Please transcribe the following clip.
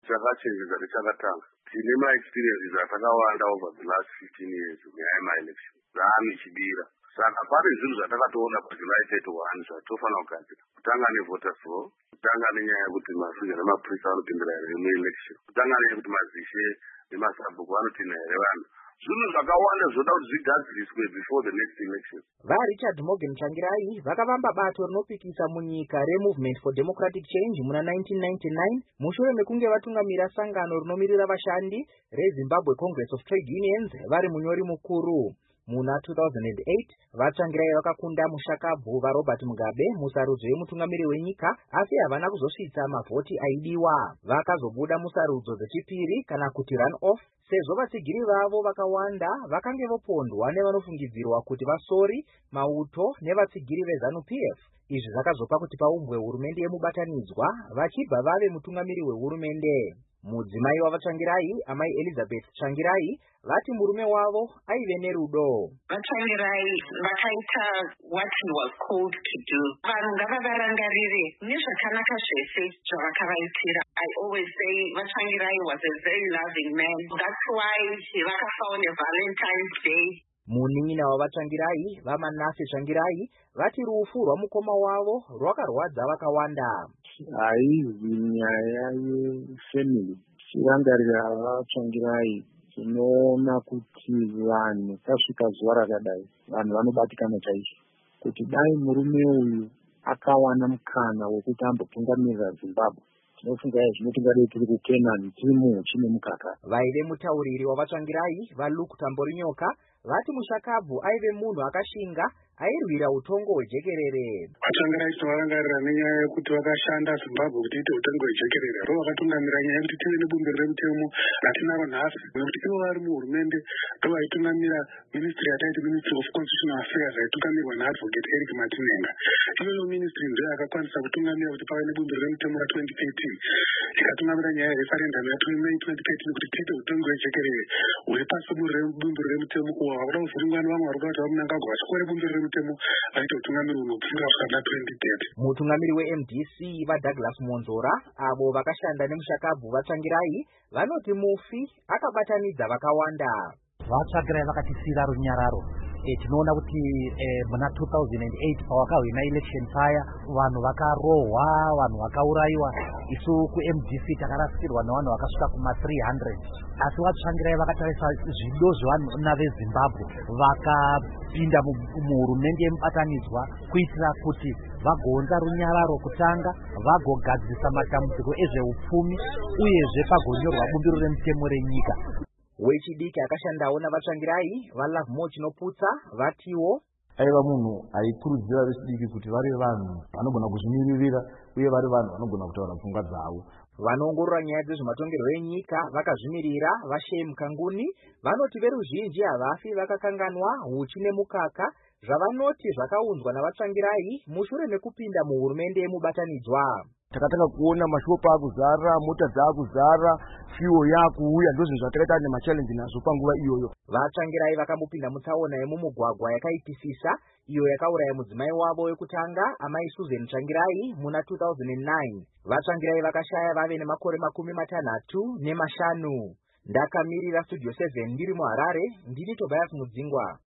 chakachenjera chakatanga. Tine maexperiences atakawanda over the last 15 years munyaya yemaelection zvaanochidira. Saka pane zvinhu zvatakatoona paJuly 31 zvatofanira kugadzira. Kutanga nevoters law, kutanga nenyaya yekuti mavhunja nemaprisa anopindira here muelection, kutanga neyekuti mazishe nemasabhuku anotina here vanhu. Zvinhu zvakawanda zvoda kuti zvigadziriswe before the next election. VaRichard Morgan Tsvangirai vakavamba bato rinopikisa munyika reMovement for Democratic Change muna 1999 mushure mekunge vatungamira sangano rinomirira vashandi reZimbabwe Congress of Trade Unions vari munyori mukuru. Muna 2008 vaTsvangirai vakakunda mushakabvu vaRobert Mugabe musarudzo yemutungamiri wenyika, asi havana kuzosvitsa mavhoti aidiwa. Vakazobuda musarudzo dzechipiri kana kuti run off sezvo vatsigiri vavo vakawanda vakange vopondwa nevanofungidzirwa kuti vasori, mauto nevatsigiri veZanu PF. Izvi zvakazopa kuti paumbwe hurumende yemubatanidzwa vachibva vave mutungamiri wehurumende. Mudzimai wavaTsvangirai, amai Elizabeth Tsvangirai, vati murume wavo aive nerudo. VaTsvangirai vakaita what he was called to do. Vanhu ngavavarangarire nezvakanaka zvese zvavakavaitira. I always say VaTsvangirai was a very loving man. That's why vakafawo neValentine's Day. Munin'ina wavaTsvangirai, vaManase Tsvangirai, vati rufu rwamukoma wavo rwakarwadza vakawanda. Haizi nyaya yefamily. Chirangarira vaTsvangirai tinoona kuti vanhu tasvika zuva rakadai vanhu vanobatikana chaizvo. Kuti dai murume uyu akawana mukana wekuti ambotungamirira Zimbabwe, tinofunga zvinotingadei tiri kuKenani tiri muhuchi nemukaka. Vaive mutauriri wavaTsvangirai vaLuke Tamborinyoka vati mushakabvu aive munhu akashinga airwira utongo hwejekerere. VaTsvangirai tinovarangarira nenyaya yekuti vakashanda Zimbabwe kuti iite utongo hwejekerere. Ro vakatungamira nyaya yekuti tive nebumbiro remutemo ratinaro nhasi, nekuti ivo vari muhurumende ndovaitungamira ministry yataiti Ministry of Constitutional Affairs aitungamirwa naAdvocate Eric Matinenga. Iyoyo ministry ndiyo yakakwanisa kutungamira kuti pave nebumbiro remutemo ra2013 ikatungamira nyaya yereferendum yaMay 2013 kuti tiite utongo hwejekerere huri pasi bumbiro remutemo kuwa vakuda kuvhuringwa nevamwe vari kuda kuti vamunangagwa vachikore bumbiro remutemo vaite utungamiri hunopfuura kusvika na2030. Mutungamiri weMDC vaDouglas Monzora avo vakashanda nemushakabvu vaTsvangirai vanoti mufi akabatanidza vakawanda. VaTsvangirai vakatisira runyararo. Tinoona kuti muna 2008 pawakahwina election paya vanhu vakarohwa, vanhu vakauraiwa. Isu kuMDC takarasikirwa nevanhu vakasvika kuma 300. Asi vaTsvangirai vakatarisa zvido zvevanhu veZimbabwe vakapinda muhurumende yemubatanidzwa kuitira kuti vagounza runyararo kutanga, vagogadzisa matambudziko ezveupfumi uyezve pagonyorwa bumbiro remutemo renyika. Wechidiki akashandawo navaTsvangirai vaLove More Chinoputsa vatiwo aiva munhu aikurudzira vechidiki kuti vari vanhu vanogona kuzvimiririra uye vari vanhu vanogona kutaura pfungwa dzavo. Vanoongorora nyaya dzezvematongerwo enyika vakazvimirira vaShem Kanguni vanoti veruzhinji havafi vakakanganwa huchi nemukaka zvavanoti zvakaunzwa navaTsvangirai mushure mekupinda muhurumende yemubatanidzwa. Takataka kuona mashopu akuzara, mota dzakuzara, fuel yakuuya, ndozvo zvatakaita nemachallenge nazvo panguva iyoyo. VaTsvangirai vakambopinda mutsaona yemumugwagwa yakaipisisa iyo yakauraya mudzimai wavo wekutanga amai Susan Tsvangirai muna 2009. VaTsvangirai vakashaya vave nemakore 65. Ndakamirira Studio 7 ndiri muHarare, ndini Tobias Mudzingwa.